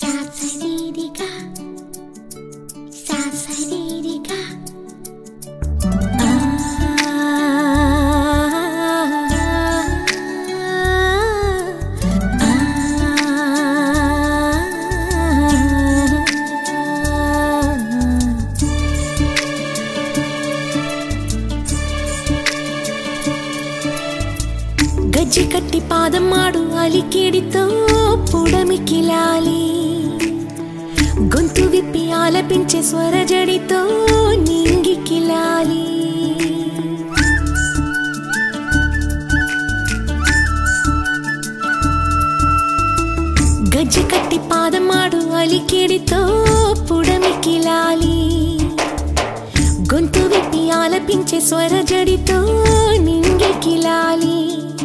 గజ్జి కట్టి పాదమాడు అలికేడితో పుడమికిలాలి గొంతు విప్పి ఆలపించే స్వరజడితో నింగికిలాలి గజ్జి కట్టి పాదమాడు అలికేడితో పుడమికిలాలి గొంతు విప్పి ఆలపించే స్వరజడితో నింగికిలాలి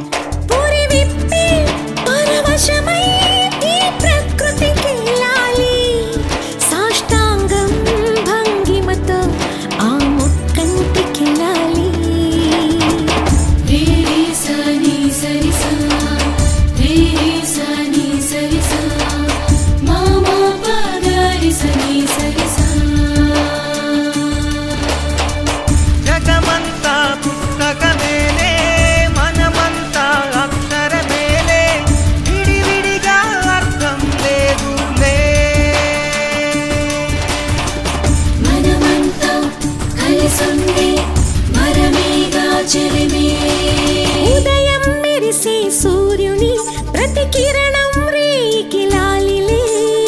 ఉదయం మెరిసే సూర్యుని ప్రతి కిరణం రేకిలాలిలే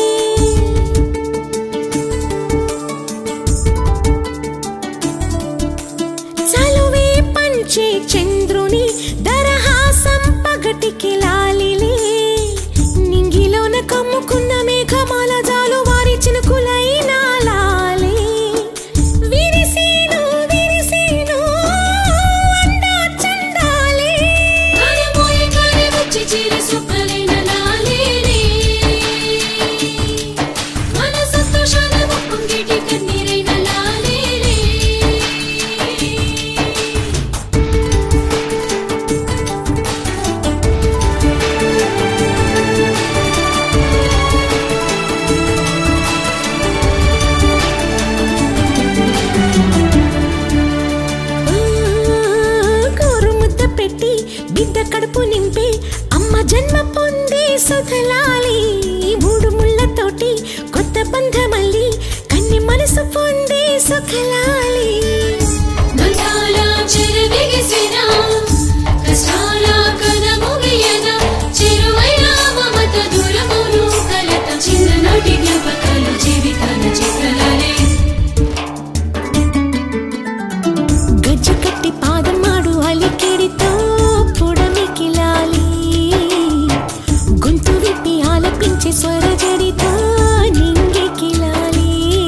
చలువే పంచే చంద్రుని దరహాసం పగటికిలాలిలే నింగిలోన కమ్ముకున్న మేఘమాల జాలు వారి చినుకులైన లాలే బిడ్డ కడుపు నింపే అమ్మ జన్మ పొందే సుధలాలి మూడు ముళ్ళతోటి కొత్త బంధమల్లి కన్ని మనసు పొందే సుఖలాలి చిన్ననాటి జ్ఞాపకాలు జీవితాల చిత్రాలే గజ్జి కట్టి పాదమాడు అలికేడితో పుడమికిలాలి గొంతు విప్పి ఆలపించే స్వరజడితో నింగికిలాలి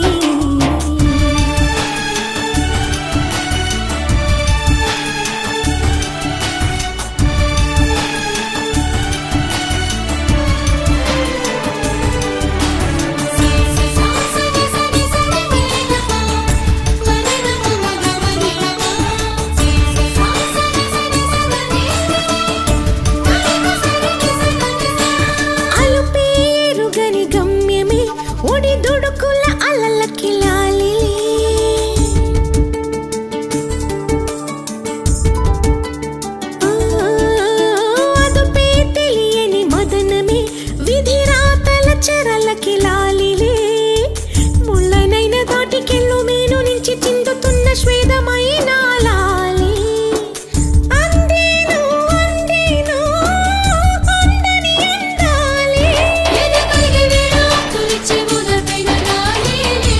ముళ్ళనైన దాటికెళ్ళు మేను నుంచి చిందుతున్న శ్వేతమైన లాలి అందేను అందేను అందని అందాలి ఎదకలిగే వేళ తొలిచే మొదటైన లాలిలే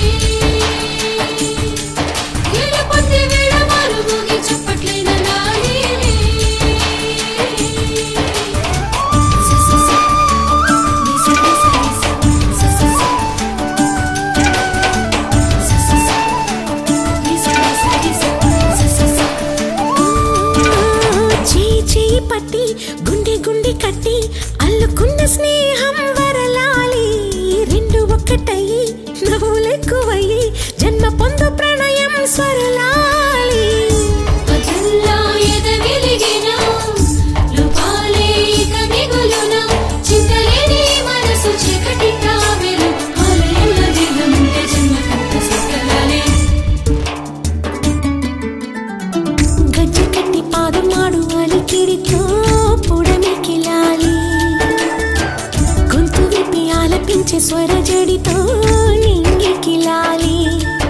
ఎడపొద్దే వేళ మారుమోగే చప్పట్లైన లాలిలే పట్టి గుండె గుండె కట్టి అల్లుకున్న స్నేహం వరలాలి రెండు ఒక్కటయ్యి నవ్వులెక్కువయ్యి జన్మ పొందు ప్రణయం స్వరలాలి అదల్లా ఎదగిలిగిన లోపాలే ఇక మిగులున చింతలేని మనసు చీకటిగా మరిపించే స్వరజడితో నింగికి లాలి